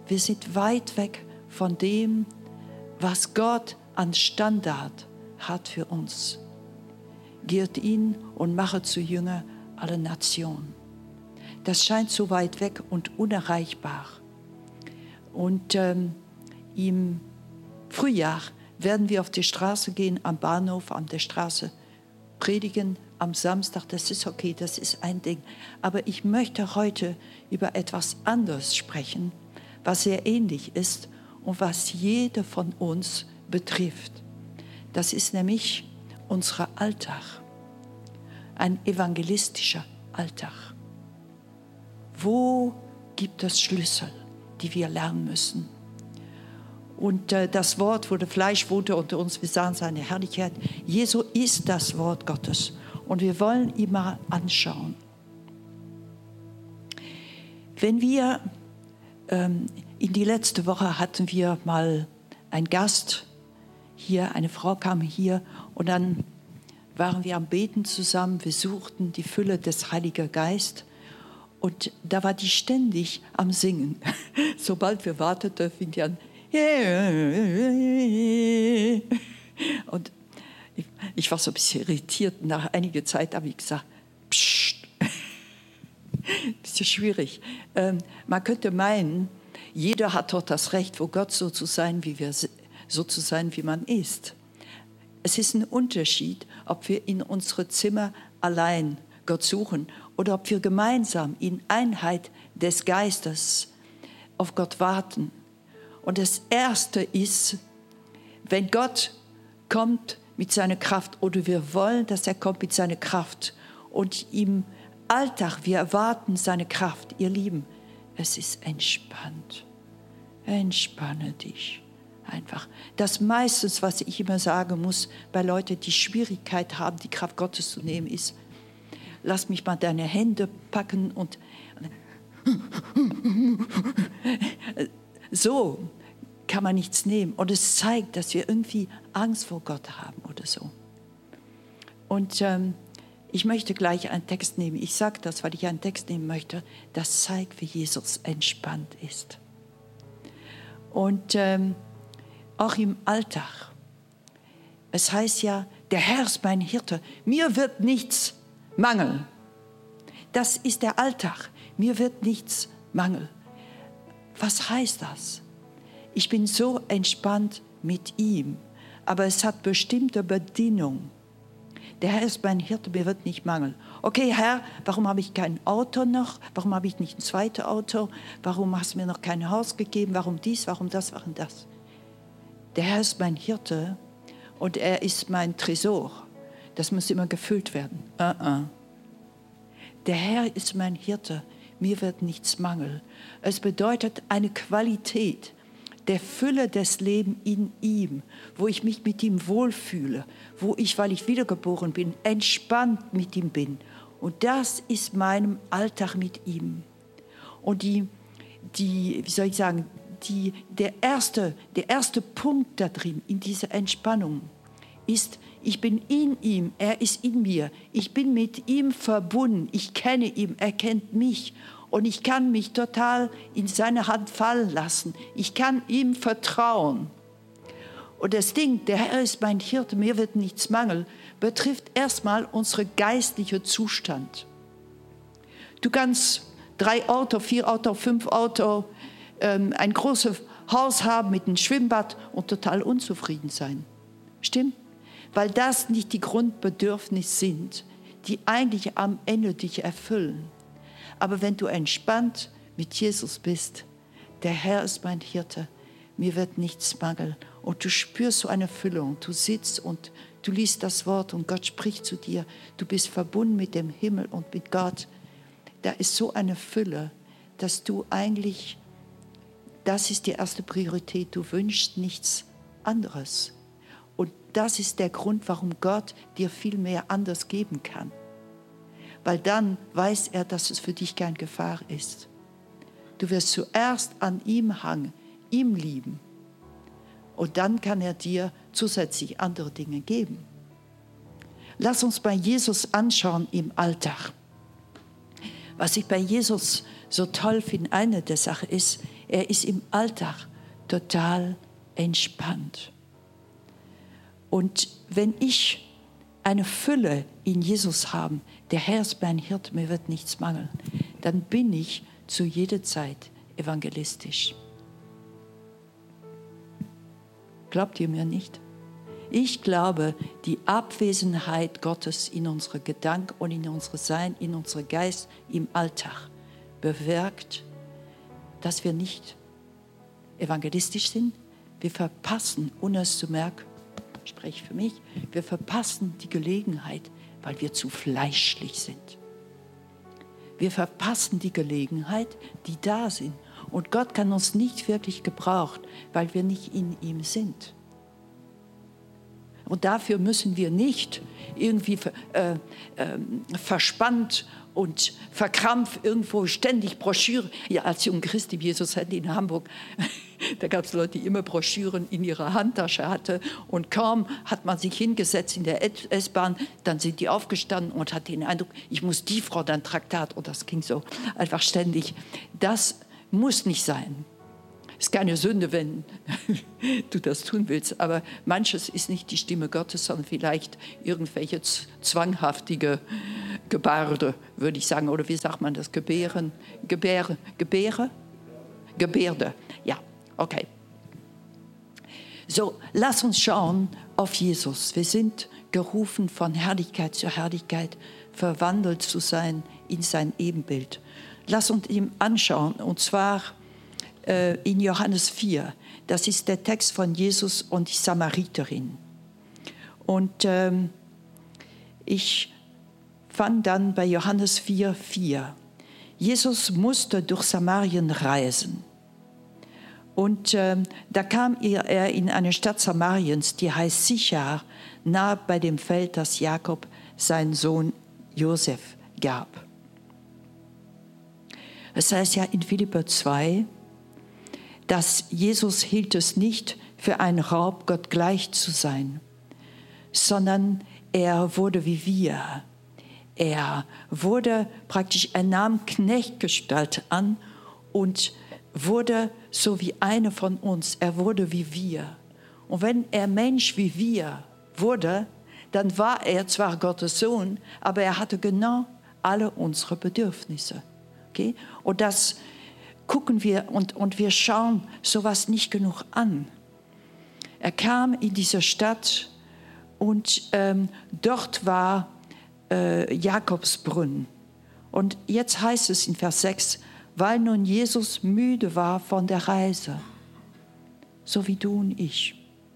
Wir sind weit weg von dem, was Gott an Standard hat für uns. Geht ihn und mache zu Jünger alle Nationen. Das scheint so weit weg und unerreichbar. Und im Frühjahr werden wir auf die Straße gehen, am Bahnhof, an der Straße predigen, am Samstag. Das ist okay, das ist ein Ding. Aber ich möchte heute über etwas anderes sprechen, was sehr ähnlich ist und was jeder von uns betrifft. Das ist nämlich unser Alltag, ein evangelistischer Alltag. Wo gibt es Schlüssel, die wir lernen müssen? Und das Wort wurde Fleisch, wohnte unter uns, wir sahen seine Herrlichkeit. Jesu ist das Wort Gottes und wir wollen ihn mal anschauen. Wenn wir in die letzte Woche hatten wir mal einen Gast hier, eine Frau kam hier und dann waren wir am Beten zusammen, wir suchten die Fülle des Heiligen Geistes und da war die ständig am Singen. Sobald wir warteten, fing die an. Und ich war so ein bisschen irritiert. Nach einiger Zeit habe ich gesagt, psst. Bisschen schwierig. Man könnte meinen, jeder hat doch das Recht, vor Gott so zu sein, wie man ist. Es ist ein Unterschied, ob wir in unsere Zimmer allein Gott suchen oder ob wir gemeinsam in Einheit des Geistes auf Gott warten. Und das Erste ist, wenn Gott kommt mit seiner Kraft oder wir wollen, dass er kommt mit seiner Kraft und im Alltag, wir erwarten seine Kraft, ihr Lieben, es ist entspannt. Entspanne dich einfach. Das meistens, was ich immer sagen muss, bei Leuten, die Schwierigkeit haben, die Kraft Gottes zu nehmen, ist, lass mich mal deine Hände packen und so kann man nichts nehmen. Und es zeigt, dass wir irgendwie Angst vor Gott haben oder so. Und ich möchte gleich einen Text nehmen. Ich sage das, weil ich einen Text nehmen möchte, das zeigt, wie Jesus entspannt ist. Und auch im Alltag. Es heißt ja, der Herr ist mein Hirte, mir wird nichts mangeln. Das ist der Alltag, mir wird nichts mangeln. Was heißt das? Ich bin so entspannt mit ihm, aber es hat bestimmte Bedingungen. Der Herr ist mein Hirte, mir wird nicht mangeln. Okay, Herr, warum habe ich kein Auto noch? Warum habe ich nicht ein zweites Auto? Warum hast du mir noch kein Haus gegeben? Warum dies, warum das, warum das? Der Herr ist mein Hirte und er ist mein Tresor. Das muss immer gefüllt werden. Der Herr ist mein Hirte, mir wird nichts mangeln. Es bedeutet eine Qualität der Fülle des Lebens in ihm, wo ich mich mit ihm wohlfühle, wo ich, weil ich wiedergeboren bin, entspannt mit ihm bin. Und das ist meinem Alltag mit ihm. Und der erste Punkt da drin, in dieser Entspannung, ist, ich bin in ihm, er ist in mir. Ich bin mit ihm verbunden, ich kenne ihn, er kennt mich. Und ich kann mich total in seine Hand fallen lassen. Ich kann ihm vertrauen. Und das Ding, der Herr ist mein Hirte, mir wird nichts mangeln, betrifft erstmal unseren geistlichen Zustand. Du kannst 3 Auto, 4 Auto, 5 Auto, ein großes Haus haben mit einem Schwimmbad und total unzufrieden sein. Stimmt? Weil das nicht die Grundbedürfnisse sind, die eigentlich am Ende dich erfüllen. Aber wenn du entspannt mit Jesus bist, der Herr ist mein Hirte, mir wird nichts mangeln. Und du spürst so eine Füllung. Du sitzt und du liest das Wort und Gott spricht zu dir. Du bist verbunden mit dem Himmel und mit Gott. Da ist so eine Fülle, dass du eigentlich, das ist die erste Priorität, du wünschst nichts anderes. Und das ist der Grund, warum Gott dir viel mehr anders geben kann. Weil dann weiß er, dass es für dich keine Gefahr ist. Du wirst zuerst an ihm hangen, ihm lieben. Und dann kann er dir zusätzlich andere Dinge geben. Lass uns bei Jesus anschauen im Alltag. Was ich bei Jesus so toll finde, eine der Sachen ist, er ist im Alltag total entspannt. Und wenn ich eine Fülle in Jesus habe, der Herr ist mein Hirt, mir wird nichts mangeln, dann bin ich zu jeder Zeit evangelistisch. Glaubt ihr mir nicht? Ich glaube, die Abwesenheit Gottes in unsere Gedanken und in unser Sein, in unserem Geist, im Alltag bewirkt, dass wir nicht evangelistisch sind. Wir verpassen, ohne es zu merken, ich spreche für mich, wir verpassen die Gelegenheit, weil wir zu fleischlich sind. Wir verpassen die Gelegenheit, die da sind. Und Gott kann uns nicht wirklich gebrauchen, weil wir nicht in ihm sind. Und dafür müssen wir nicht irgendwie verspannt und verkrampft irgendwo ständig Broschüren. Ja, als junger Christ, die Jesus hatte in Hamburg, da gab es Leute, die immer Broschüren in ihrer Handtasche hatten. Und kaum hat man sich hingesetzt in der S-Bahn, dann sind die aufgestanden und hat den Eindruck, ich muss die Frau dann Traktat. Und das ging so einfach ständig. Das muss nicht sein. Es ist keine Sünde, wenn du das tun willst, aber manches ist nicht die Stimme Gottes, sondern vielleicht irgendwelche zwanghaftige Gebärde, würde ich sagen, oder wie sagt man das, Gebärde, ja, okay. So, lass uns schauen auf Jesus. Wir sind gerufen, von Herrlichkeit zu Herrlichkeit verwandelt zu sein in sein Ebenbild. Lass uns ihm anschauen, und zwar in Johannes 4. Das ist der Text von Jesus und die Samariterin. Und ich fand dann bei Johannes 4,4. Jesus musste durch Samarien reisen. Und da kam er in eine Stadt Samariens, die heißt Sichar, nahe bei dem Feld, das Jakob seinen Sohn Josef gab. Es heißt ja in Philipper 2, dass Jesus hielt es nicht für einen Raub, Gott gleich zu sein, sondern er wurde wie wir. Er nahm Knechtgestalt an und wurde so wie eine von uns. Er wurde wie wir. Und wenn er Mensch wie wir wurde, dann war er zwar Gottes Sohn, aber er hatte genau alle unsere Bedürfnisse. Okay? Und das gucken wir und wir schauen sowas nicht genug an. Er kam in diese Stadt und dort war Jakobsbrunnen. Und jetzt heißt es in Vers 6, weil nun Jesus müde war von der Reise, so wie du und ich.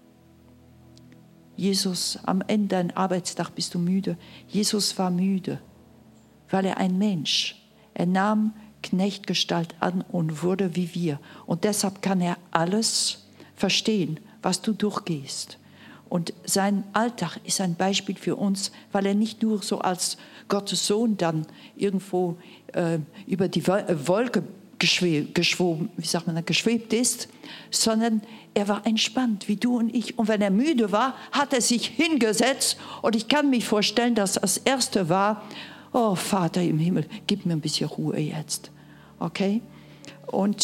Jesus, am Ende deines Arbeitstags bist du müde. Jesus war müde, weil er ein Mensch. Er nahm Knechtgestalt an und wurde wie wir. Und deshalb kann er alles verstehen, was du durchgehst. Und sein Alltag ist ein Beispiel für uns, weil er nicht nur so als Gottes Sohn dann irgendwo über die Wolke geschwebt ist, sondern er war entspannt, wie du und ich. Und wenn er müde war, hat er sich hingesetzt. Und ich kann mir vorstellen, dass das Erste war, oh Vater im Himmel, gib mir ein bisschen Ruhe jetzt. Okay? Und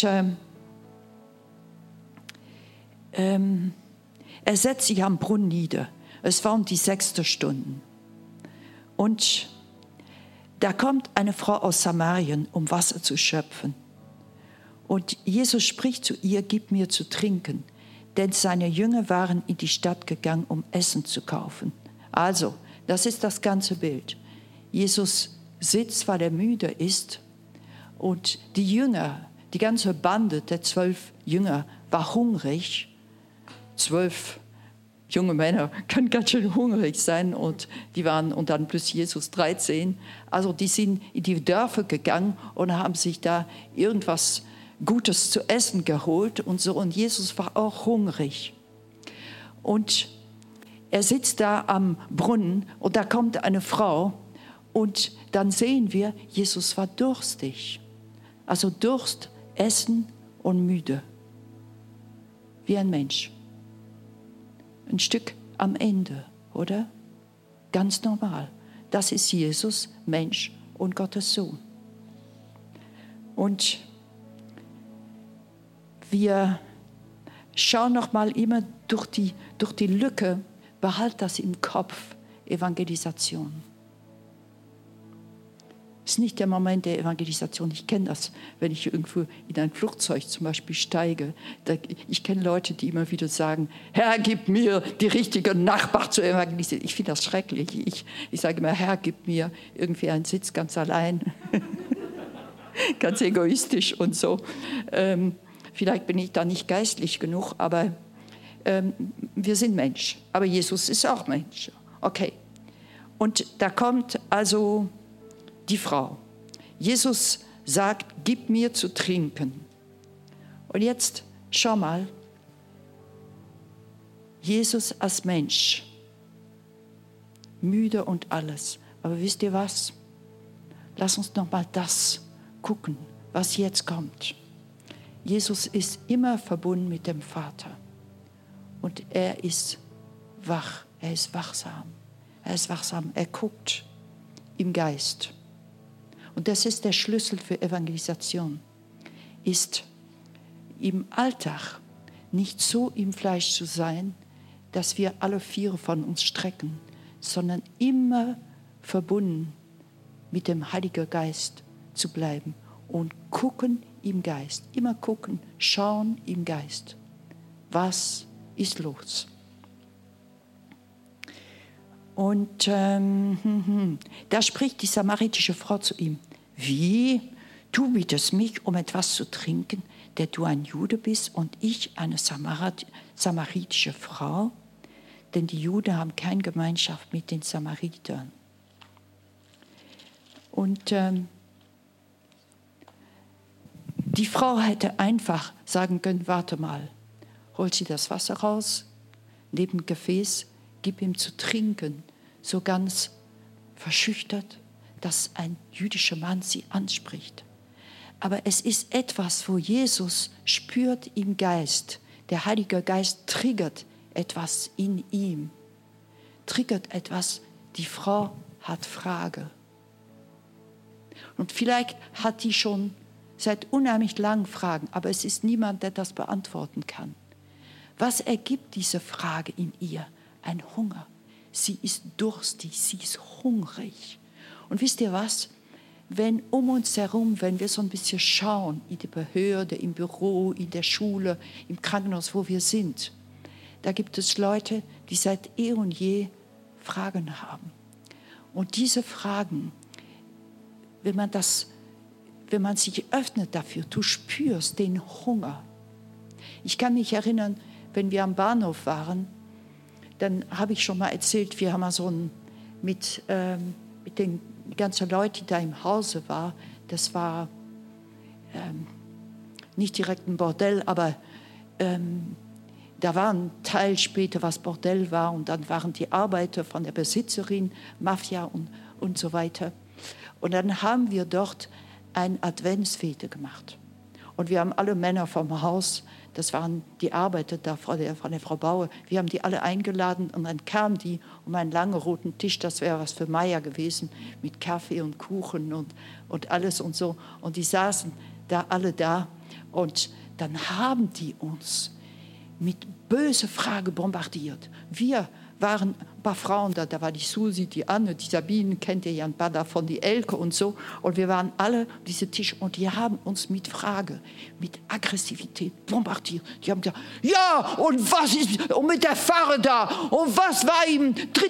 er setzt sich am Brunnen nieder. Es war um die 6. Stunde. Und da kommt eine Frau aus Samarien, um Wasser zu schöpfen. Und Jesus spricht zu ihr, gib mir zu trinken. Denn seine Jünger waren in die Stadt gegangen, um Essen zu kaufen. Also, das ist das ganze Bild. Jesus sitzt, weil er müde ist. Und die Jünger, die ganze Bande der 12 Jünger war hungrig. 12 junge Männer können ganz schön hungrig sein und dann plus Jesus 13. Also die sind in die Dörfer gegangen und haben sich da irgendwas Gutes zu essen geholt und so. Und Jesus war auch hungrig. Und er sitzt da am Brunnen und da kommt eine Frau und dann sehen wir, Jesus war durstig. Also Durst, Essen und müde. Wie ein Mensch. Ein Stück am Ende, oder? Ganz normal. Das ist Jesus, Mensch und Gottes Sohn. Und wir schauen noch mal immer durch die Lücke, behalt das im Kopf, Evangelisation. Es ist nicht der Moment der Evangelisation. Ich kenne das, wenn ich irgendwo in ein Flugzeug zum Beispiel steige. Ich kenne Leute, die immer wieder sagen, Herr, gib mir die richtige Nachbar zu evangelisieren. Ich finde das schrecklich. Ich sage immer, Herr, gib mir irgendwie einen Sitz ganz allein. Ganz egoistisch und so. Vielleicht bin ich da nicht geistlich genug, aber wir sind Mensch. Aber Jesus ist auch Mensch. Okay. Und da kommt also die Frau. Jesus sagt, gib mir zu trinken. Und jetzt schau mal, Jesus als Mensch, müde und alles. Aber wisst ihr was? Lass uns noch mal das gucken, was jetzt kommt. Jesus ist immer verbunden mit dem Vater. Und er ist wach, er ist wachsam. Er ist wachsam, er guckt im Geist. Und das ist der Schlüssel für Evangelisation, ist im Alltag nicht so im Fleisch zu sein, dass wir alle vier von uns strecken, sondern immer verbunden mit dem Heiligen Geist zu bleiben und gucken im Geist, immer gucken, schauen im Geist. Was ist los? Und da spricht die samaritische Frau zu ihm. Wie? Du bittest mich um etwas zu trinken, der du ein Jude bist und ich eine samaritische Frau? Denn die Juden haben keine Gemeinschaft mit den Samaritern. Und die Frau hätte einfach sagen können, warte mal, holt sie das Wasser raus, neben dem Gefäß, gib ihm zu trinken, so ganz verschüchtert, dass ein jüdischer Mann sie anspricht. Aber es ist etwas, wo Jesus spürt im Geist, der Heilige Geist triggert etwas in ihm, triggert etwas, die Frau hat Frage. Und vielleicht hat die schon seit unheimlich langen Fragen, aber es ist niemand, der das beantworten kann. Was ergibt diese Frage in ihr? Ein Hunger. Sie ist durstig, sie ist hungrig. Und wisst ihr was? Wenn um uns herum, wenn wir so ein bisschen schauen, in der Behörde, im Büro, in der Schule, im Krankenhaus, wo wir sind, da gibt es Leute, die seit eh und je Fragen haben. Und diese Fragen, wenn man sich öffnet dafür, du spürst den Hunger. Ich kann mich erinnern, wenn wir am Bahnhof waren, dann habe ich schon mal erzählt, wir haben mal so mit den ganzen Leuten, die da im Hause waren, das war nicht direkt ein Bordell, aber da war ein Teil später, was Bordell war, und dann waren die Arbeiter von der Besitzerin, Mafia und so weiter. Und dann haben wir dort eine Adventsfete gemacht. Und wir haben alle Männer vom Haus, das waren die Arbeiter da von der Frau Bauer, wir haben die alle eingeladen und dann kamen die um einen langen roten Tisch, das wäre was für Meier gewesen, mit Kaffee und Kuchen und alles und so. Und die saßen da alle da und dann haben die uns mit bösen Fragen bombardiert. Wir waren ein paar Frauen da, da war die Susi, die Anne, die Sabine, kennt ihr ja ein paar davon, die Elke und so. Und wir waren alle diese Tisch und die haben uns mit Frage, mit Aggressivität bombardiert. Die haben gesagt, ja, und was ist und mit der Pfarre da? Und was war im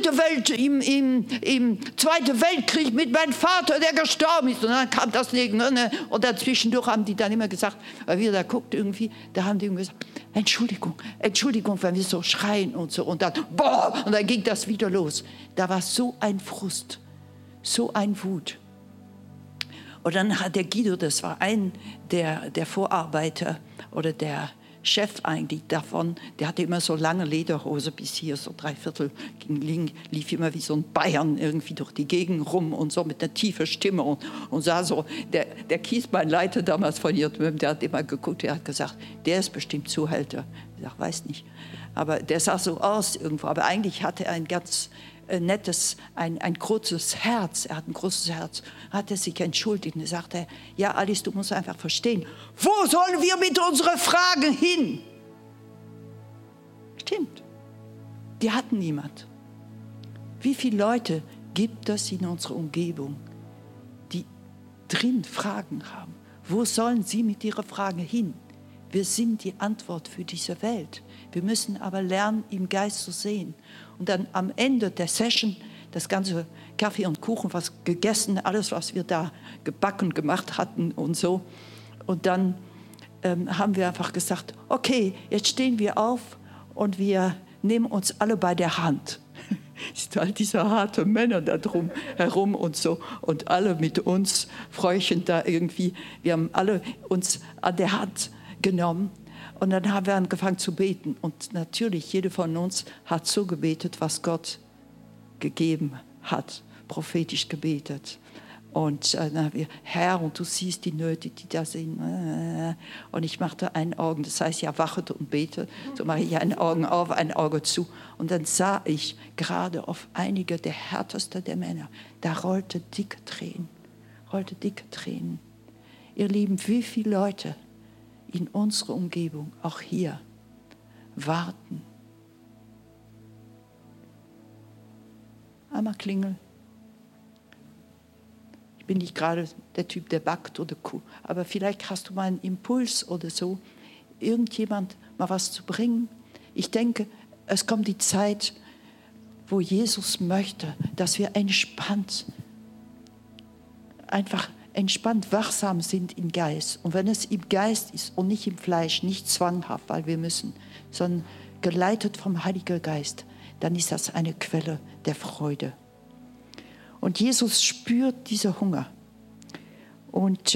Zweiten Weltkrieg mit meinem Vater, der gestorben ist? Und dann kam das nicht. Und dazwischendurch haben die dann immer gesagt, weil wir da guckt irgendwie, da haben die immer gesagt, Entschuldigung, wenn wir so schreien und so. Und dann, boah, und dann ging das wieder los. Da war so ein Frust, so ein Wut. Und dann hat der Guido, das war ein der Vorarbeiter oder der Chef eigentlich davon, der hatte immer so lange Lederhose bis hier, so 3/4 lief immer wie so ein Bayern irgendwie durch die Gegend rum und so mit einer tiefen Stimme und sah so, der Kiesbeinleiter damals von Irtmöhm, der hat immer geguckt, der hat gesagt, der ist bestimmt Zuhälter. Ich sag, weiß nicht. Aber der sah so aus irgendwo, aber eigentlich hatte er ein ganz ein großes Herz. Er hat ein großes Herz. Hat er sich entschuldigt und sagte, ja Alice, du musst einfach verstehen, wo sollen wir mit unseren Fragen hin? Stimmt, die hatten niemand. Wie viele Leute gibt es in unserer Umgebung, die drin Fragen haben? Wo sollen sie mit ihren Fragen hin? Wir sind die Antwort für diese Welt. Wir müssen aber lernen, im Geist zu sehen. Und dann am Ende der Session, das ganze Kaffee und Kuchen, was gegessen, alles, was wir da gebacken, gemacht hatten und so. Und dann haben wir einfach gesagt, okay, jetzt stehen wir auf und wir nehmen uns alle bei der Hand. Es sind all diese harten Männer da drum herum und so. Und alle mit uns Fräuchen da irgendwie. Wir haben alle uns an der Hand genommen. Und dann haben wir angefangen zu beten. Und natürlich, jeder von uns hat so gebetet, was Gott gegeben hat. Prophetisch gebetet. Und dann haben wir, Herr, und du siehst die Nöte, die da sind. Und ich machte ein Auge, das heißt ja, wachet und bete. So mache ich ein Auge auf, ein Auge zu. Und dann sah ich gerade auf einige der härtesten der Männer, da rollte dicke Tränen. Ihr Lieben, wie viele Leute in unserer Umgebung, auch hier, warten. Einmal klingeln. Ich bin nicht gerade der Typ, der backt oder aber vielleicht hast du mal einen Impuls oder so, irgendjemand mal was zu bringen. Ich denke, es kommt die Zeit, wo Jesus möchte, dass wir einfach entspannt wachsam sind im Geist. Und wenn es im Geist ist und nicht im Fleisch, nicht zwanghaft, weil wir müssen, sondern geleitet vom Heiligen Geist, dann ist das eine Quelle der Freude. Und Jesus spürt diesen Hunger. Und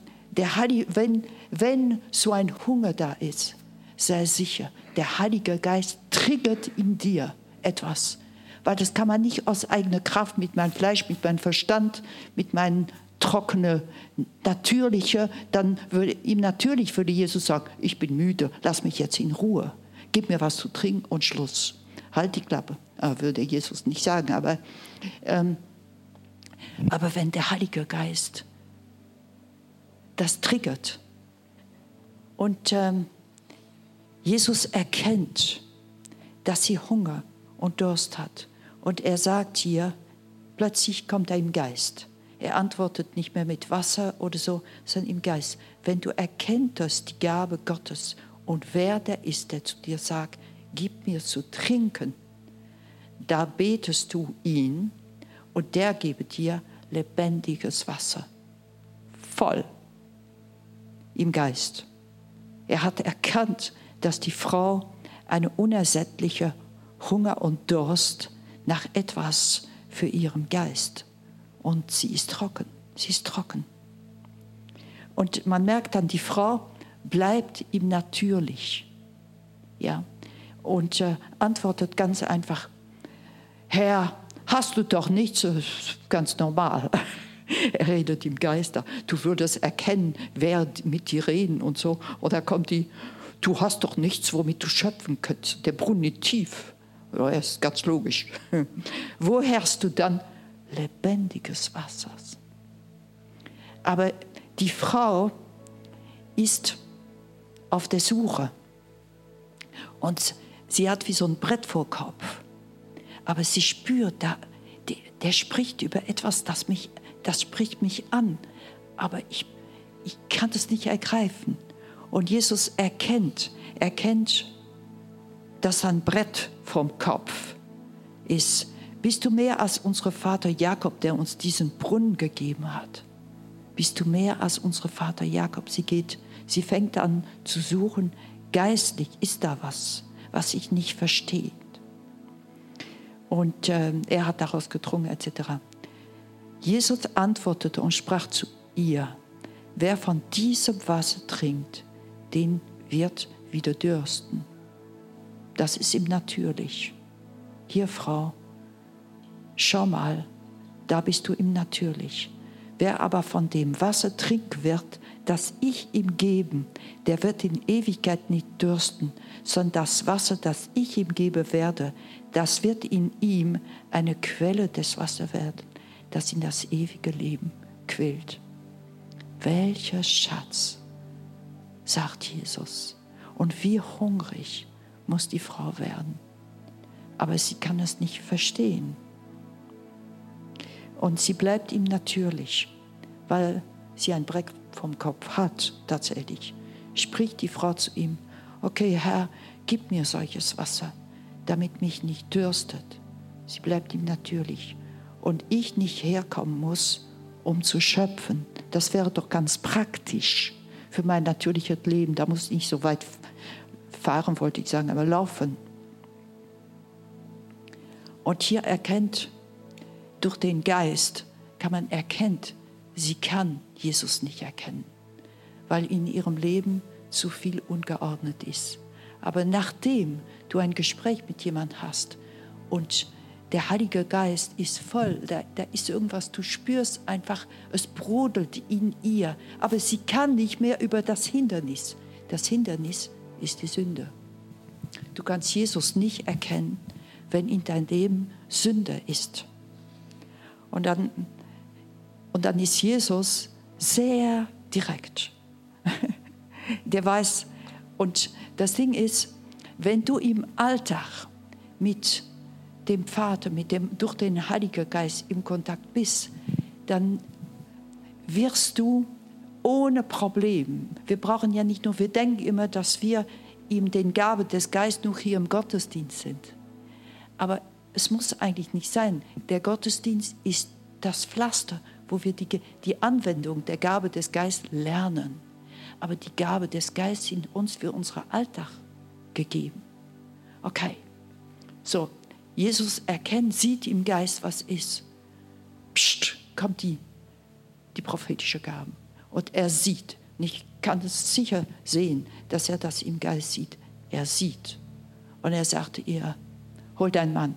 wenn so ein Hunger da ist, sei sicher, der Heilige Geist triggert in dir etwas. Weil das kann man nicht aus eigener Kraft, mit meinem Fleisch, mit meinem Verstand, mit meinem trockenen, natürlichen, dann würde Jesus sagen, ich bin müde, lass mich jetzt in Ruhe. Gib mir was zu trinken und Schluss. Halt die Klappe. Würde Jesus nicht sagen, aber wenn der Heilige Geist das triggert und Jesus erkennt, dass sie Hunger und Durst hat und er sagt hier, plötzlich kommt er im Geist. Er antwortet nicht mehr mit Wasser oder so, sondern im Geist. Wenn du erkenntest die Gabe Gottes und wer der ist, der zu dir sagt, gib mir zu trinken, da betest du ihn und der gebe dir lebendiges Wasser. Voll im Geist. Er hat erkannt, dass die Frau eine unersättliche Hunger und Durst nach etwas für ihren Geist. Und sie ist trocken. Und man merkt dann, die Frau bleibt ihm natürlich. Ja? Und antwortet ganz einfach, Herr, hast du doch nichts, ganz normal. Er redet im Geist, du würdest erkennen, wer mit dir reden und so. Oder kommt die, du hast doch nichts, womit du schöpfen könntest. Der Brunnen ist tief. Ja, ist ganz logisch. Woher hast du dann lebendiges Wasser? Aber die Frau ist auf der Suche. Und sie hat wie so ein Brett vor Kopf. Aber sie spürt, der spricht über etwas, das spricht mich an. Aber ich kann das nicht ergreifen. Und Jesus erkennt, dass ein Brett vom Kopf ist. Bist du mehr als unser Vater Jakob, der uns diesen Brunnen gegeben hat? Bist du mehr als unser Vater Jakob? Sie fängt an zu suchen, geistlich ist da was ich nicht verstehe. Und er hat daraus getrunken, etc. Jesus antwortete und sprach zu ihr, wer von diesem Wasser trinkt, den wird wieder dürsten. Das ist ihm natürlich. Hier, Frau, schau mal, da bist du ihm natürlich. Wer aber von dem Wasser trinken wird, das ich ihm gebe, der wird in Ewigkeit nicht dürsten, sondern das Wasser, das ich ihm geben werde, das wird in ihm eine Quelle des Wassers werden, das in das ewige Leben quillt. Welcher Schatz, sagt Jesus. Und wie hungrig muss die Frau werden. Aber sie kann es nicht verstehen. Und sie bleibt ihm natürlich, weil sie ein Breck vom Kopf hat, tatsächlich. Spricht die Frau zu ihm, okay, Herr, gib mir solches Wasser, damit mich nicht dürstet. Sie bleibt ihm natürlich. Und ich nicht herkommen muss, um zu schöpfen. Das wäre doch ganz praktisch für mein natürliches Leben. Da muss ich nicht so weit fahren, wollte ich sagen, aber laufen. Und hier erkennt, durch den Geist kann man erkennen, sie kann Jesus nicht erkennen, weil in ihrem Leben zu viel ungeordnet ist. Aber nachdem du ein Gespräch mit jemandem hast und der Heilige Geist ist voll, da ist irgendwas, du spürst einfach, es brodelt in ihr, aber sie kann nicht mehr über das Hindernis. Das Hindernis ist die Sünde. Du kannst Jesus nicht erkennen, wenn in dein Leben Sünde ist. Und dann ist Jesus sehr direkt. Der weiß, und das Ding ist, wenn du im Alltag mit dem Vater, durch den Heiligen Geist im Kontakt bist, dann wirst du ohne Problem, wir brauchen ja nicht nur, wir denken immer, dass wir ihm den Gabe des Geistes nur hier im Gottesdienst sind. Aber es muss eigentlich nicht sein. Der Gottesdienst ist das Pflaster, wo wir die Anwendung der Gabe des Geistes lernen. Aber die Gabe des Geistes in uns für unseren Alltag gegeben. Okay, so, Jesus erkennt, sieht im Geist, was ist. Psst, kommt die prophetische Gabe. Und er sieht, ich kann es sicher sehen, dass er das im Geist sieht. Er sieht. Und er sagte ihr, hol deinen Mann.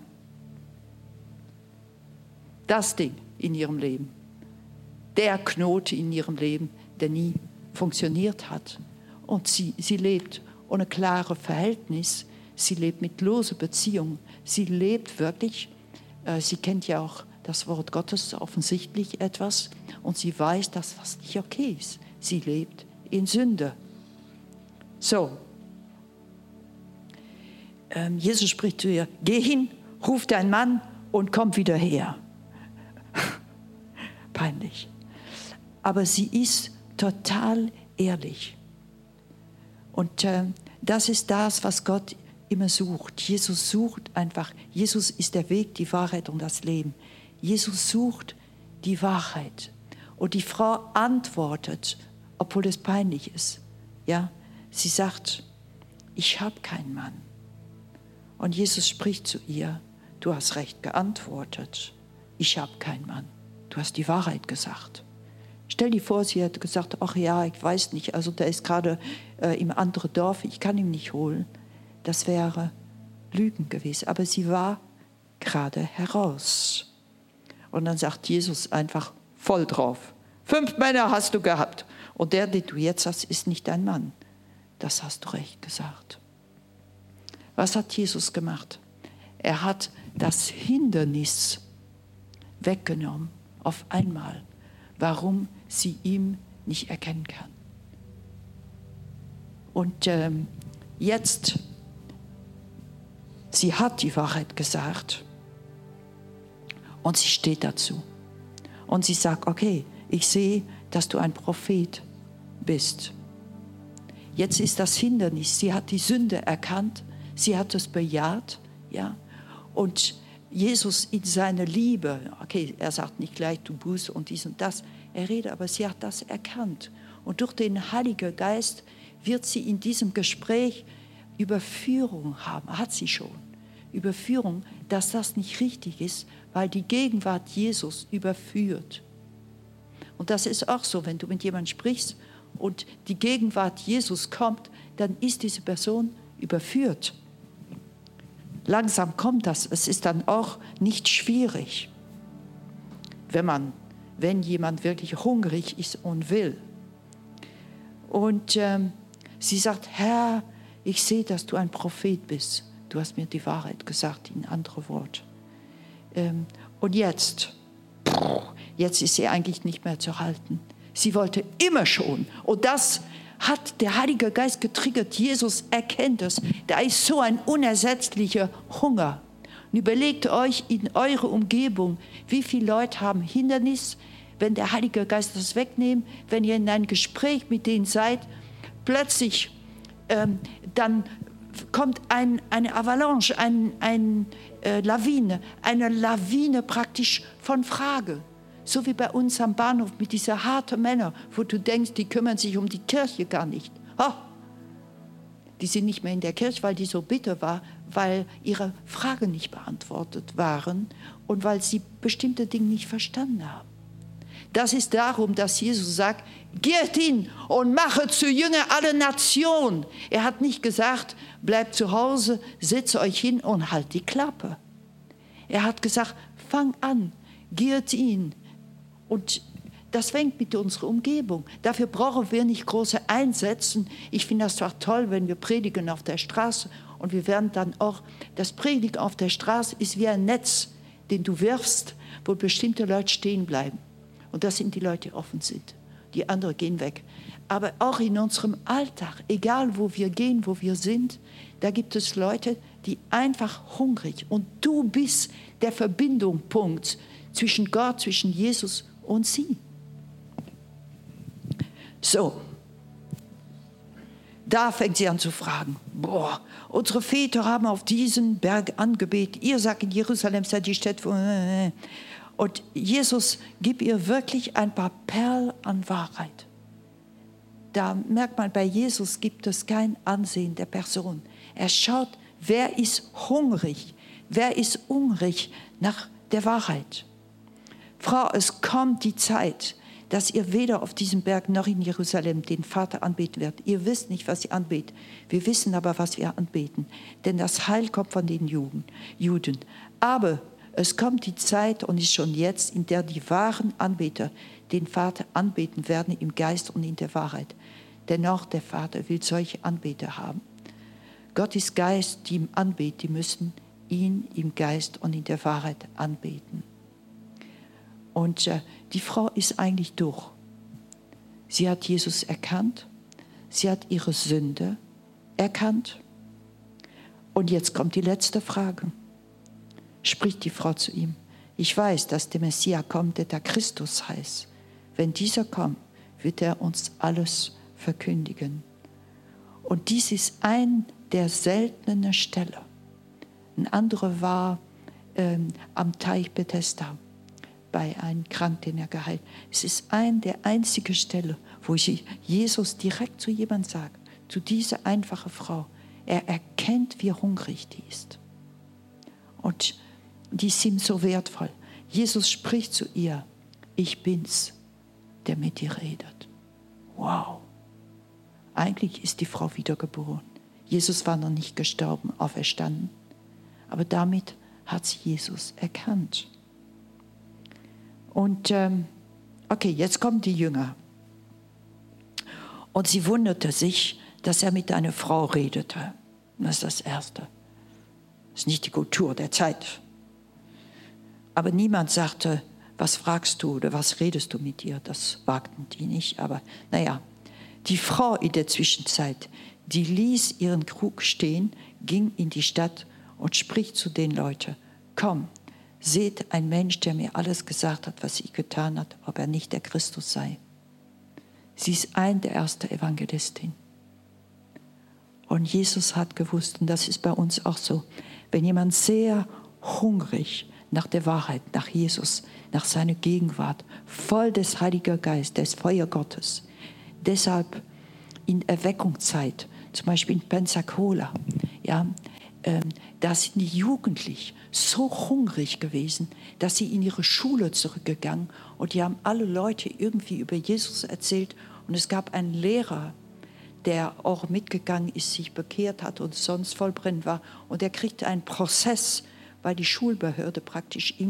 Das Ding in ihrem Leben, der Knoten in ihrem Leben, der nie funktioniert hat. Und sie lebt ohne klare Verhältnis, sie lebt mit loser Beziehung, sie lebt wirklich, sie kennt ja auch das Wort Gottes offensichtlich etwas und sie weiß, dass was nicht okay ist. Sie lebt in Sünde. So, Jesus spricht zu ihr, geh hin, ruf deinen Mann und komm wieder her. Peinlich. Aber sie ist total ehrlich. Und das ist das, was Gott immer sucht. Jesus sucht einfach, Jesus ist der Weg, die Wahrheit und das Leben. Jesus sucht die Wahrheit. Und die Frau antwortet, obwohl es peinlich ist. Ja, sie sagt, ich habe keinen Mann. Und Jesus spricht zu ihr, du hast recht geantwortet, ich habe keinen Mann. Du hast die Wahrheit gesagt. Stell dir vor, sie hat gesagt, ach ja, ich weiß nicht, also der ist gerade im anderen Dorf, ich kann ihn nicht holen. Das wäre Lügen gewesen. Aber sie war gerade heraus. Und dann sagt Jesus einfach voll drauf, 5 Männer hast du gehabt. Und der, den du jetzt hast, ist nicht dein Mann. Das hast du recht gesagt. Was hat Jesus gemacht? Er hat das Hindernis weggenommen, auf einmal, warum sie ihn nicht erkennen kann. Und jetzt, sie hat die Wahrheit gesagt und sie steht dazu. Und sie sagt, okay, ich sehe, dass du ein Prophet bist. Jetzt ist das Hindernis, sie hat die Sünde erkannt, sie hat es bejaht, ja, und Jesus in seiner Liebe, okay, er sagt nicht gleich, du Buße und dies und das, er redet, aber sie hat das erkannt. Und durch den Heiligen Geist wird sie in diesem Gespräch Überführung haben, hat sie schon. Überführung, dass das nicht richtig ist, weil die Gegenwart Jesus überführt. Und das ist auch so, wenn du mit jemandem sprichst und die Gegenwart Jesus kommt, dann ist diese Person überführt. Langsam kommt das. Es ist dann auch nicht schwierig, wenn man wenn jemand wirklich hungrig ist und will. Und sie sagt, Herr, ich sehe, dass du ein Prophet bist. Du hast mir die Wahrheit gesagt, in andere Worte. Und jetzt ist sie eigentlich nicht mehr zu halten. Sie wollte immer schon. Und das hat der Heilige Geist getriggert. Jesus erkennt es. Da ist so ein unersetzlicher Hunger. Und überlegt euch in eurer Umgebung, wie viele Leute haben Hindernis, wenn der Heilige Geist das wegnimmt, wenn ihr in einem Gespräch mit denen seid, plötzlich dann kommt eine Avalanche, eine Lawine praktisch von Fragen. So wie bei uns am Bahnhof mit dieser harten Männer, wo du denkst, die kümmern sich um die Kirche gar nicht. Oh, die sind nicht mehr in der Kirche, weil die so bitter war, weil ihre Fragen nicht beantwortet waren und weil sie bestimmte Dinge nicht verstanden haben. Das ist darum, dass Jesus sagt, geht hin und mache zu Jünger alle Nationen. Er hat nicht gesagt, bleibt zu Hause, setzt euch hin und halt die Klappe. Er hat gesagt, fang an, geht hin. Und das fängt mit unserer Umgebung. Dafür brauchen wir nicht große Einsätze. Ich finde das zwar toll, wenn wir predigen auf der Straße und wir werden dann auch, das Predigen auf der Straße ist wie ein Netz, den du wirfst, wo bestimmte Leute stehen bleiben. Und das sind die Leute, die offen sind. Die anderen gehen weg. Aber auch in unserem Alltag, egal wo wir gehen, wo wir sind, da gibt es Leute, die einfach hungrig. Und du bist der Verbindungspunkt zwischen Gott, zwischen Jesus und sie. So, da fängt sie an zu fragen. Boah, unsere Väter haben auf diesen Berg angebetet. Ihr sagt, in Jerusalem sei die Stätte. Und Jesus gibt ihr wirklich ein paar Perlen an Wahrheit. Da merkt man, bei Jesus gibt es kein Ansehen der Person. Er schaut, wer ist hungrig nach der Wahrheit. Frau, es kommt die Zeit, dass ihr weder auf diesem Berg noch in Jerusalem den Vater anbeten werdet. Ihr wisst nicht, was ihr anbetet. Wir wissen aber, was wir anbeten. Denn das Heil kommt von den Juden. Aber es kommt die Zeit und ist schon jetzt, in der die wahren Anbeter den Vater anbeten werden im Geist und in der Wahrheit. Dennoch, der Vater will solche Anbeter haben. Gott ist Geist, die ihm anbeten, die müssen ihn im Geist und in der Wahrheit anbeten. Und die Frau ist eigentlich durch. Sie hat Jesus erkannt, sie hat ihre Sünde erkannt. Und jetzt kommt die letzte Frage. Spricht die Frau zu ihm, ich weiß, dass der Messias kommt, der da Christus heißt. Wenn dieser kommt, wird er uns alles verkündigen. Und dies ist ein der seltenen Stellen. Ein anderer war am Teich Bethesda bei einem Kranken, den er geheilt. Es ist ein der einzigen Stellen, wo Jesus direkt zu jemandem sagt, zu dieser einfachen Frau, er erkennt, wie hungrig die ist. Und die ist ihm so wertvoll. Jesus spricht zu ihr, ich bin's, der mit dir redet. Wow. Eigentlich ist die Frau wiedergeboren. Jesus war noch nicht gestorben, auferstanden. Aber damit hat sie Jesus erkannt. Und okay, jetzt kommen die Jünger. Und sie wunderte sich, dass er mit einer Frau redete. Das ist das Erste. Das ist nicht die Kultur der Zeit. Aber niemand sagte, was fragst du oder was redest du mit ihr? Das wagten die nicht. Aber naja, die Frau in der Zwischenzeit, die ließ ihren Krug stehen, ging in die Stadt und spricht zu den Leuten, komm, seht ein Mensch, der mir alles gesagt hat, was ich getan habe, ob er nicht der Christus sei. Sie ist eine der ersten Evangelistin. Und Jesus hat gewusst, und das ist bei uns auch so, wenn jemand sehr hungrig nach der Wahrheit, nach Jesus, nach seiner Gegenwart, voll des Heiligen Geistes, des Feuer Gottes, deshalb in Erweckungszeit, zum Beispiel in Pensacola, ja, da sind die Jugendlichen so hungrig gewesen, dass sie in ihre Schule zurückgegangen und die haben alle Leute irgendwie über Jesus erzählt. Und es gab einen Lehrer, der auch mitgegangen ist, sich bekehrt hat und sonst vollbrennend war. Und er kriegte einen Prozess, weil die Schulbehörde praktisch ihm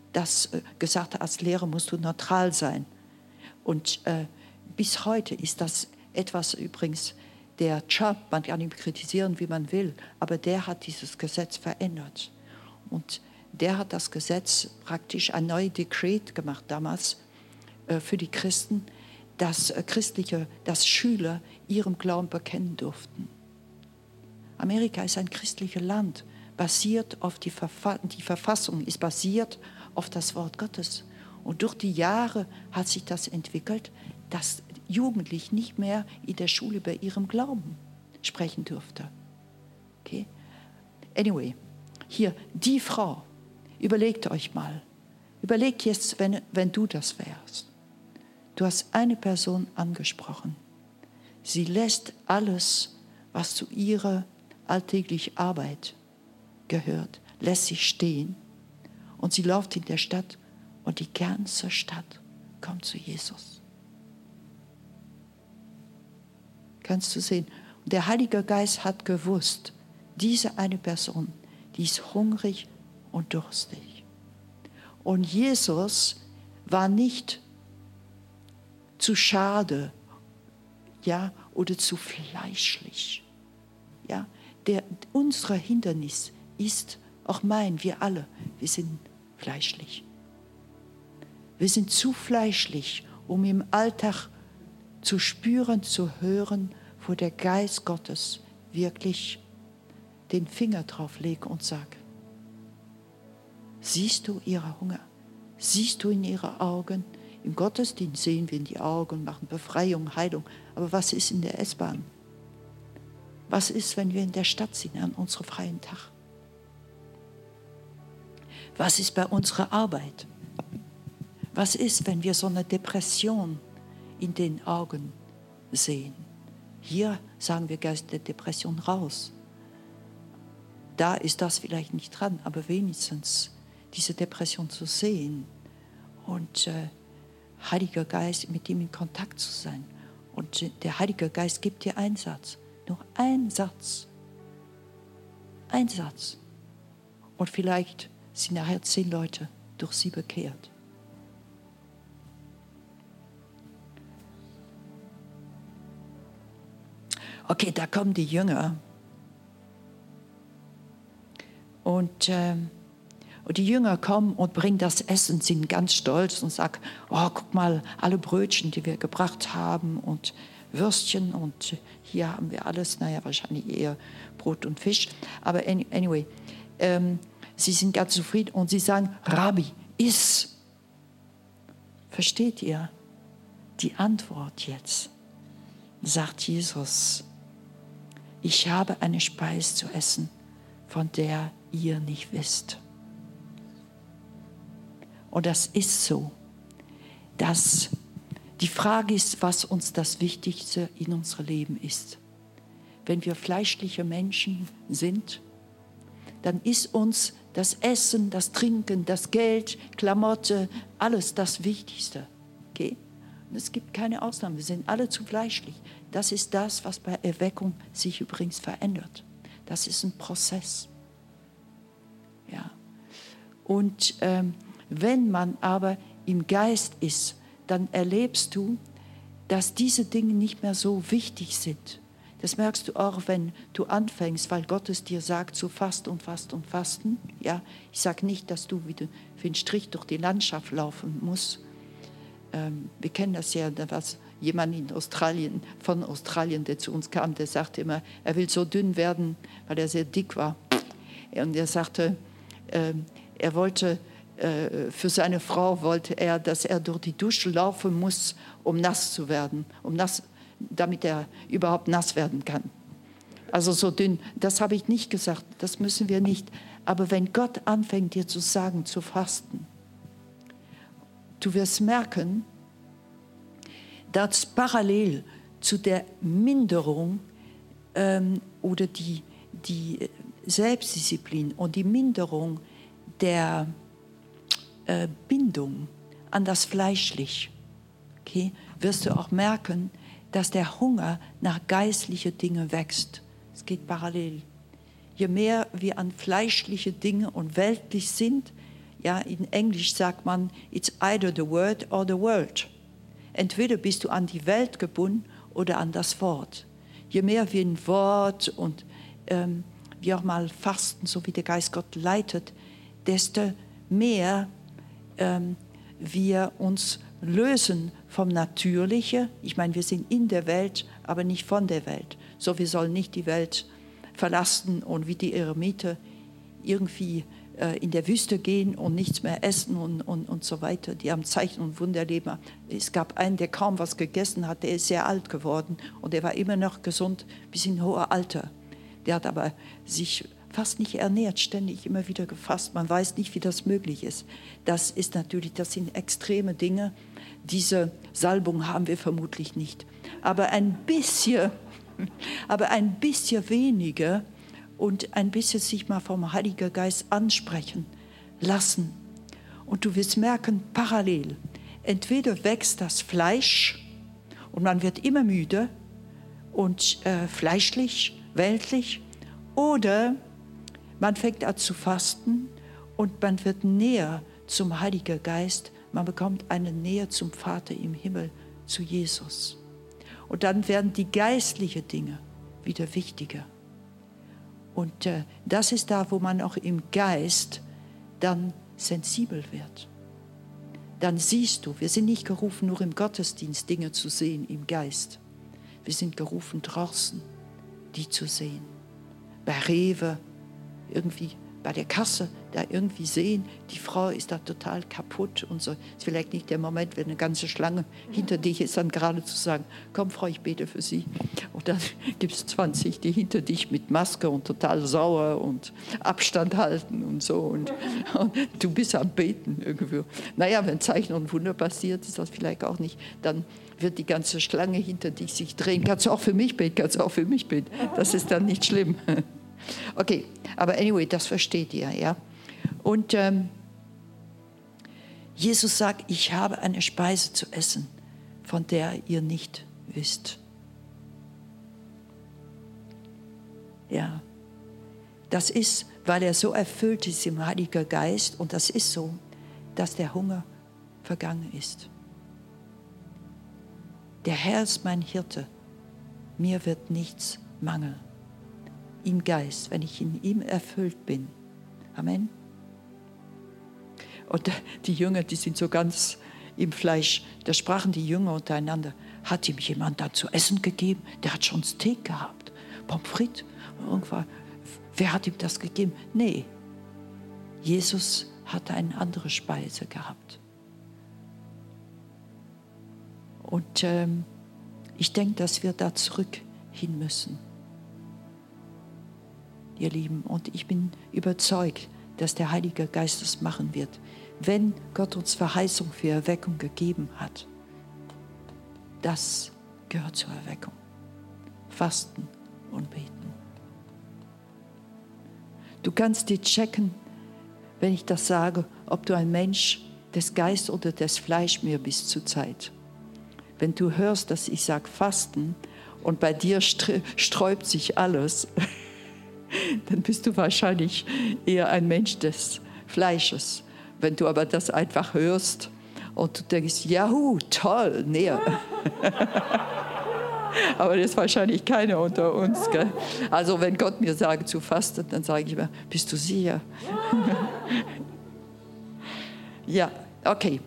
das gesagt hat, als Lehrer musst du neutral sein. Und bis heute ist das etwas übrigens, der Trump, man kann ihn kritisieren, wie man will, aber der hat dieses Gesetz verändert. Und der hat das Gesetz praktisch ein neues Dekret gemacht damals für die Christen, dass Schüler ihrem Glauben bekennen durften. Amerika ist ein christliches Land, basiert auf die Verfassung ist basiert auf das Wort Gottes. Und durch die Jahre hat sich das entwickelt, dass Jugendliche nicht mehr in der Schule über ihrem Glauben sprechen durfte. Okay? Anyway, hier, die Frau, überlegt euch mal, überlegt jetzt, wenn du das wärst. Du hast eine Person angesprochen. Sie lässt alles, was zu ihrer alltäglichen Arbeit gehört, lässt sich stehen und sie läuft in der Stadt und die ganze Stadt kommt zu Jesus. Kannst du sehen? Und der Heilige Geist hat gewusst, diese eine Person, die ist hungrig und durstig. Und Jesus war nicht zu schade, ja, oder zu fleischlich. Ja, unser Hindernis ist, auch wir alle, wir sind fleischlich. Wir sind zu fleischlich, um im Alltag zu spüren, zu hören, wo der Geist Gottes wirklich den Finger drauf legt und sagt, siehst du ihre Hunger? Siehst du in ihre Augen? Im Gottesdienst sehen wir in die Augen, machen Befreiung, Heilung. Aber was ist in der S-Bahn? Was ist, wenn wir in der Stadt sind an unserem freien Tag? Was ist bei unserer Arbeit? Was ist, wenn wir so eine Depression in den Augen sehen? Hier sagen wir Geist der Depression raus. Da ist das vielleicht nicht dran, aber wenigstens diese Depression zu sehen und Heiliger Geist, mit ihm in Kontakt zu sein. Und der Heilige Geist gibt dir einen Satz, nur einen Satz. Ein Satz. Und vielleicht sind nachher 10 Leute durch sie bekehrt. Okay, da kommen die Jünger. Und die Jünger kommen und bringen das Essen, sind ganz stolz und sagen, oh, guck mal, alle Brötchen, die wir gebracht haben und Würstchen und hier haben wir alles, naja, wahrscheinlich eher Brot und Fisch. Aber anyway, sie sind ganz zufrieden und sie sagen, Rabbi, iss. Versteht ihr die Antwort jetzt? Sagt Jesus, ich habe eine Speise zu essen, von der ihr nicht wisst. Und das ist so, dass die Frage ist, was uns das Wichtigste in unserem Leben ist. Wenn wir fleischliche Menschen sind, dann ist uns das Essen, das Trinken, das Geld, Klamotte, alles das Wichtigste. Okay? Und es gibt keine Ausnahme, wir sind alle zu fleischlich. Das ist das, was bei Erweckung sich übrigens verändert. Das ist ein Prozess. Ja. Und wenn man aber im Geist ist, dann erlebst du, dass diese Dinge nicht mehr so wichtig sind. Das merkst du auch, wenn du anfängst, weil Gott es dir sagt, so fasten und fasten und fasten. Ja, ich sage nicht, dass du wieder für einen Strich durch die Landschaft laufen musst. Wir kennen das ja, da war jemand von Australien, der zu uns kam, der sagte immer, er will so dünn werden, weil er sehr dick war. Und er sagte, er wollte, für seine Frau wollte er, dass er durch die Dusche laufen muss, um nass zu werden, damit er überhaupt nass werden kann. Also so dünn, das habe ich nicht gesagt, das müssen wir nicht. Aber wenn Gott anfängt, dir zu sagen, zu fasten, du wirst merken, dass parallel zu der Minderung oder die Selbstdisziplin und die Minderung der Bindung an das Fleischliche, okay, wirst du auch merken, dass der Hunger nach geistlichen Dingen wächst. Es geht parallel. Je mehr wir an fleischliche Dinge und weltlich sind, Ja, in Englisch sagt man, it's either the word or the world. Entweder bist du an die Welt gebunden oder an das Wort. Je mehr wir ein Wort und wie auch mal fasten, so wie der Geist Gott leitet, desto mehr wir uns lösen vom Natürlichen. Ich meine, wir sind in der Welt, aber nicht von der Welt. So, wir sollen nicht die Welt verlassen und wie die Eremiter irgendwie in der Wüste gehen und nichts mehr essen und so weiter. Die haben Zeichen und Wunder erlebt. Es gab einen, der kaum was gegessen hat, der ist sehr alt geworden und der war immer noch gesund bis in hohe Alter. Der hat aber sich fast nicht ernährt, ständig immer wieder gefasst. Man weiß nicht, wie das möglich ist. Das sind extreme Dinge. Diese Salbung haben wir vermutlich nicht. Aber ein bisschen weniger und ein bisschen sich mal vom Heiligen Geist ansprechen lassen. Und du wirst merken, parallel, entweder wächst das Fleisch und man wird immer müde und fleischlich, weltlich, oder man fängt an zu fasten und man wird näher zum Heiligen Geist. Man bekommt eine Nähe zum Vater im Himmel, zu Jesus. Und dann werden die geistlichen Dinge wieder wichtiger. Und das ist da, wo man auch im Geist dann sensibel wird. Dann siehst du, wir sind nicht gerufen, nur im Gottesdienst Dinge zu sehen im Geist. Wir sind gerufen, draußen die zu sehen. Bei Rewe, irgendwie bei der Kasse, da irgendwie sehen, die Frau ist da total kaputt und so. Ist vielleicht nicht der Moment, wenn eine ganze Schlange hinter dich ist, dann gerade zu sagen, komm Frau, ich bete für Sie. Und dann gibt es 20, die hinter dich mit Maske und total sauer und Abstand halten und so. Und du bist am Beten irgendwie. Naja, wenn Zeichen und Wunder passiert, ist das vielleicht auch nicht. Dann wird die ganze Schlange hinter dich sich drehen. Kannst du auch für mich beten? Kannst du auch für mich beten? Das ist dann nicht schlimm. Okay, aber anyway, das versteht ihr, ja. Und Jesus sagt, ich habe eine Speise zu essen, von der ihr nicht wisst. Ja, das ist, weil er so erfüllt ist im Heiligen Geist, und das ist so, dass der Hunger vergangen ist. Der Herr ist mein Hirte, mir wird nichts mangeln. Im Geist, wenn ich in ihm erfüllt bin. Amen. Und die Jünger, die sind so ganz im Fleisch. Da sprachen die Jünger untereinander. Hat ihm jemand da zu essen gegeben? Der hat schon Steak gehabt. Pommes frites. Irgendwann. Wer hat ihm das gegeben? Nee. Jesus hatte eine andere Speise gehabt. Und ich denke, dass wir da zurück hin müssen. Ihr Lieben, und ich bin überzeugt, dass der Heilige Geist das machen wird, wenn Gott uns Verheißung für Erweckung gegeben hat. Das gehört zur Erweckung. Fasten und beten. Du kannst dir checken, wenn ich das sage, ob du ein Mensch des Geistes oder des Fleisch mehr bist zur Zeit. Wenn du hörst, dass ich sage Fasten und bei dir sträubt sich alles, dann bist du wahrscheinlich eher ein Mensch des Fleisches. Wenn du aber das einfach hörst und du denkst, jahu, toll, näher. Aber das ist wahrscheinlich keiner unter uns. Gell? Also wenn Gott mir sagt zu fasten, dann sage ich mir, bist du sicher? Ja, okay.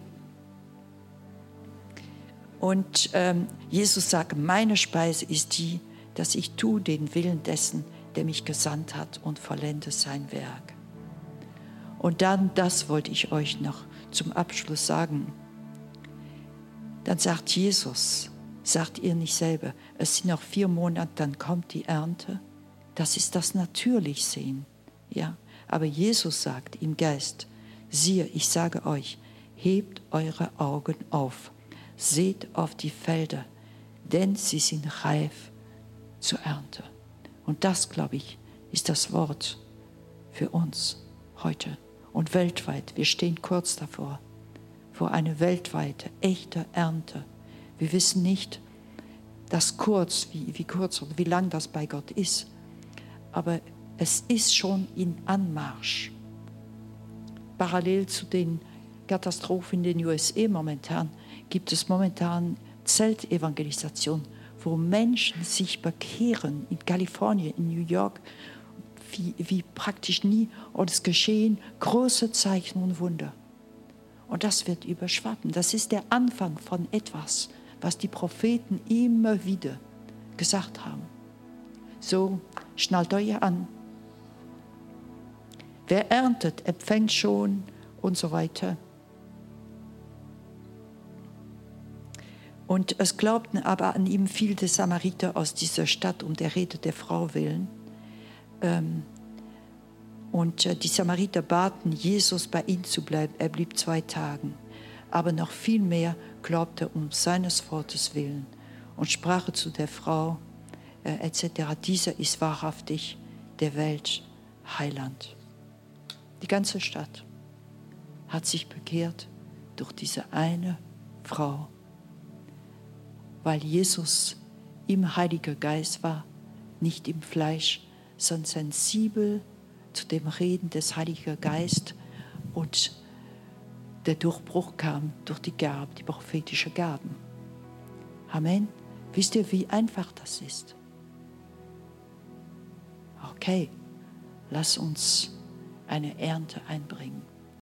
Und Jesus sagt, meine Speise ist die, dass ich tue den Willen dessen, der mich gesandt hat, und vollende sein Werk. Und dann, das wollte ich euch noch zum Abschluss sagen. Dann sagt Jesus, sagt ihr nicht selber, es sind noch 4 Monate, dann kommt die Ernte. Das ist das Natürlichsehen. Ja? Aber Jesus sagt im Geist, siehe, ich sage euch, hebt eure Augen auf, seht auf die Felder, denn sie sind reif zur Ernte. Und das, glaube ich, ist das Wort für uns heute und weltweit. Wir stehen kurz davor, vor einer weltweite, echte Ernte. Wir wissen nicht, wie kurz oder wie lang das bei Gott ist, aber es ist schon in Anmarsch. parallel zu den Katastrophen in den USA momentan, gibt es momentan Zeltevangelisation, wo Menschen sich bekehren in Kalifornien, in New York, wie praktisch nie. Und es geschehen große Zeichen und Wunder. Und das wird überschwappen. Das ist der Anfang von etwas, was die Propheten immer wieder gesagt haben. So, schnallt euch an. Wer erntet, empfängt schon und so weiter. Und es glaubten aber an ihm viele Samariter aus dieser Stadt um der Rede der Frau willen. Und die Samariter baten, Jesus bei ihnen zu bleiben. Er blieb 2 Tage. Aber noch viel mehr glaubte um seines Wortes willen und sprach zu der Frau, etc. Dieser ist wahrhaftig der Welt Heiland. Die ganze Stadt hat sich bekehrt durch diese eine Frau, weil Jesus im Heiligen Geist war, nicht im Fleisch, sondern sensibel zu dem Reden des Heiligen Geistes und der Durchbruch kam durch die Gaben, die prophetischen Gaben. Amen. Wisst ihr, wie einfach das ist? Okay, lass uns eine Ernte einbringen.